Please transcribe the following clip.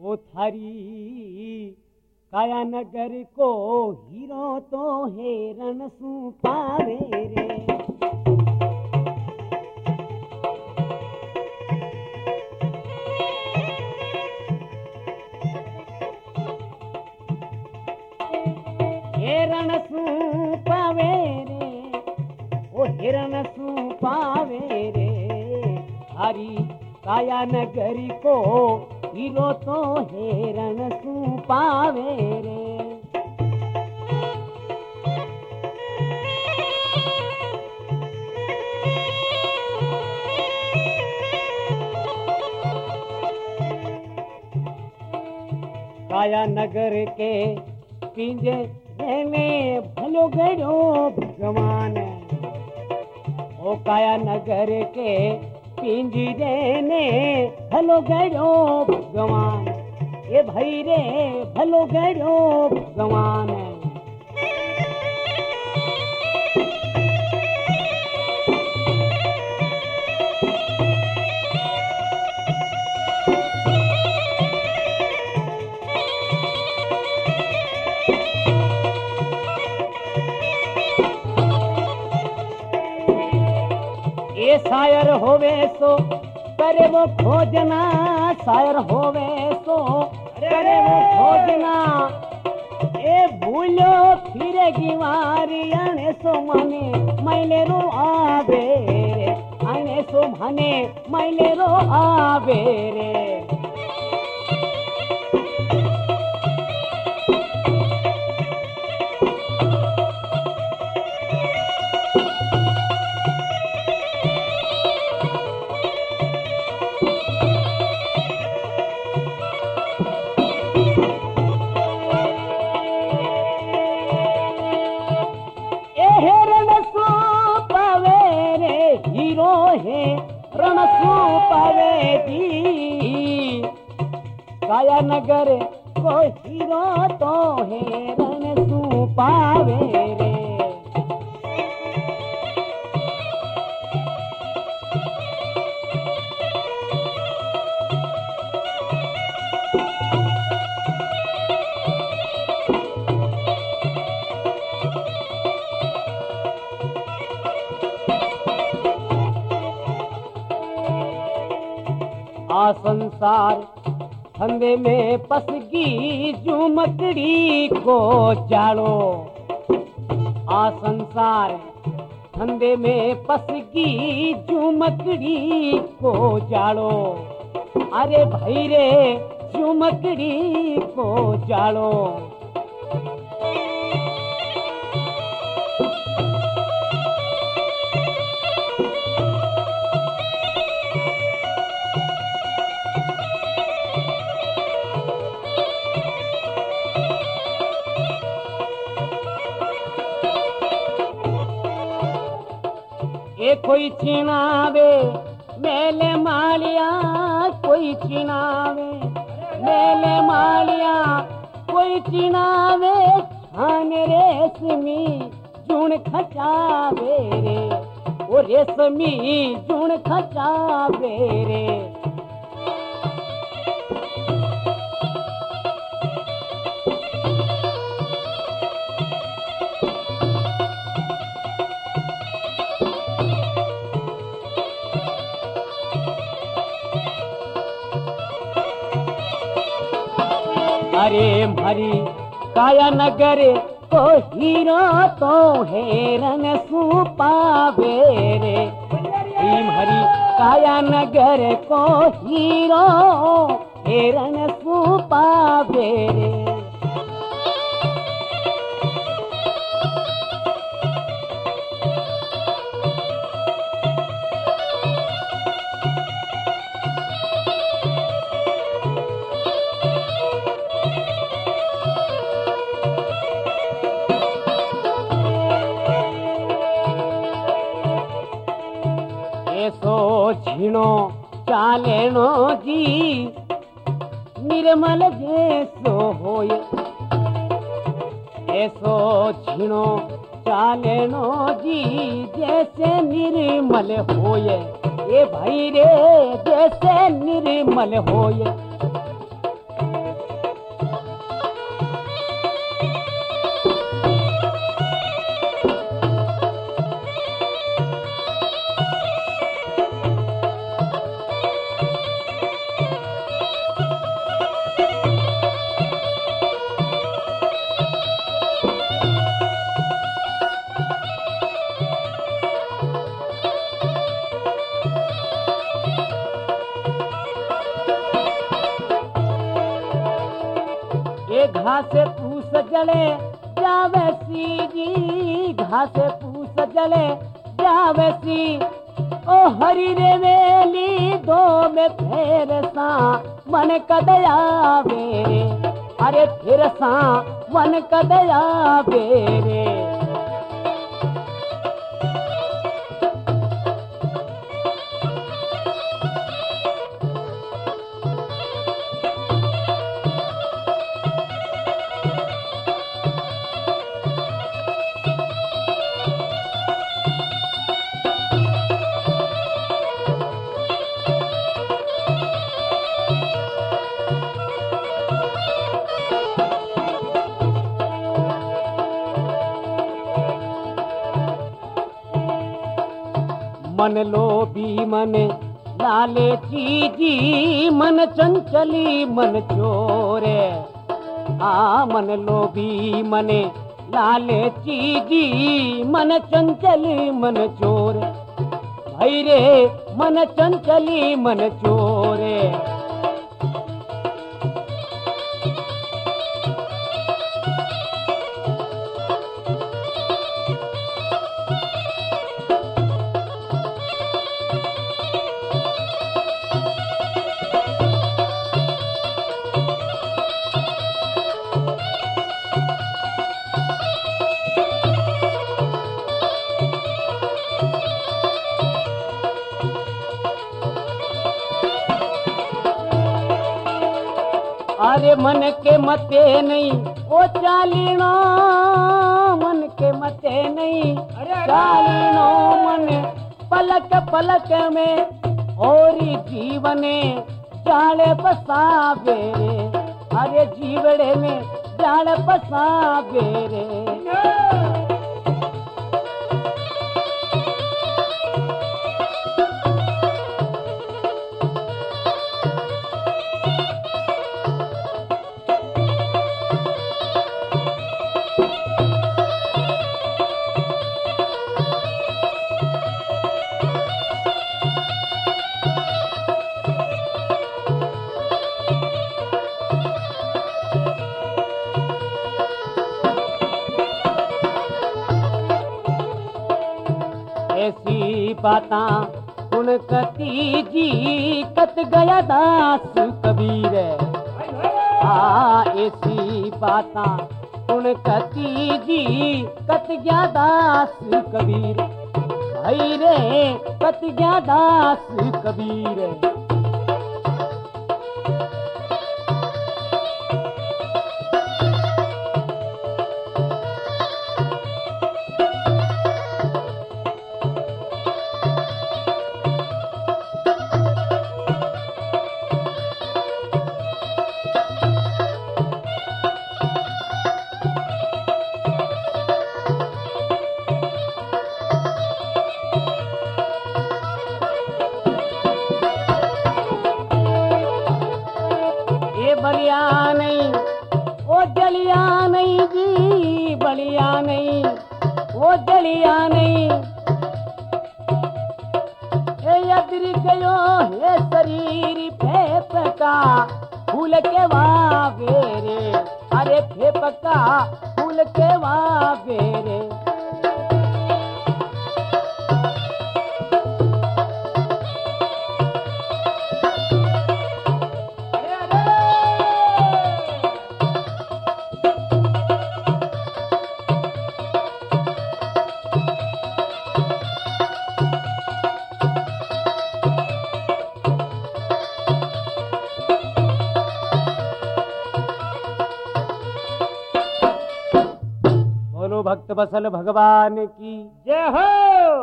ओ थारी काया नगर को हीरो तो हेरन सु पावे रे। हेरन सु पावे रे, ओ हिरण सु पावे रे। थारी काया नगरी को हीरो तो हेरन सु पावे रे। काया नगर के पिंजरे में भलो गयो भगवान। ओ काया नगर के पिंजरे ने भलो गयो भगवान। ए भाई रे भलो गयो भगवान। ए शायर होवे सो करे वो खोजना, शायर होवे सो करे वो खोजना। ए भूलो फिरे गिवारी आने सो माने मैले रो आवे रे। आने सो माने मैले रो आवे रे। काया नगर को हीरो तो हेरन सु पावे रे। आ संसार फंदे में पसगी जू मकड़ी को जालो। आ संसार फंदे में पसगी जू मकड़ी को जालो। अरे भाई रे जू मकड़ी को जालो। ए कोई चिनावे मेले मालिया, कोई चिनावे मेले मालिया। कोई चिनावे छान रेशमी जून खचावे रे। ओ रेशमी जून खचावे रे। अरे भरी काया नगर को हीरो तो हेरन सु पावे रे। हरी काया नगर को हीरो हेरन सु पावे रे। झीणो चालेनो जी निर्मल जैसो होय। ऐसो झीणो चालेनो जी जैसे निर्मल होय। ए भाई रे जैसे निर्मल होय। घासे पूस जले जावे सी जी, घासे पूस जले जावे सी। ओ हरी रे वेली दो में फेर सा मन कदया बेरे, अरे फिर सा मन कदया बेरे। मन लोभी मन लालची जी, मन चंचली मन चोरे। मन लोभी मन लालची जी, मन चंचली मन चोरे। भाई रे मन चंचली मन चोरे। अरे मन के मते नहीं ओ चालीनो, मन के मते नहीं चालीनो। मन पलक पलक में औरी जीवने जाले बसावे रे, अरे जीवड़े में जाले बसावे रे। ऐसी बातां सुन कती जी, कत गया दास कबीर। ऐसी बातां सुन कती जी, कत गया दास कबीर। भाई रे कत गया दास कबीर। बलिया नहीं ओ जलिया नहीं जी, बलिया नहीं ओ जलिया नहीं। यदि गयो हे शरीर फेफका फूल के वावेरे, अरे फेफका फूल के वावेरे। भक्त बसल भगवान की जय हो।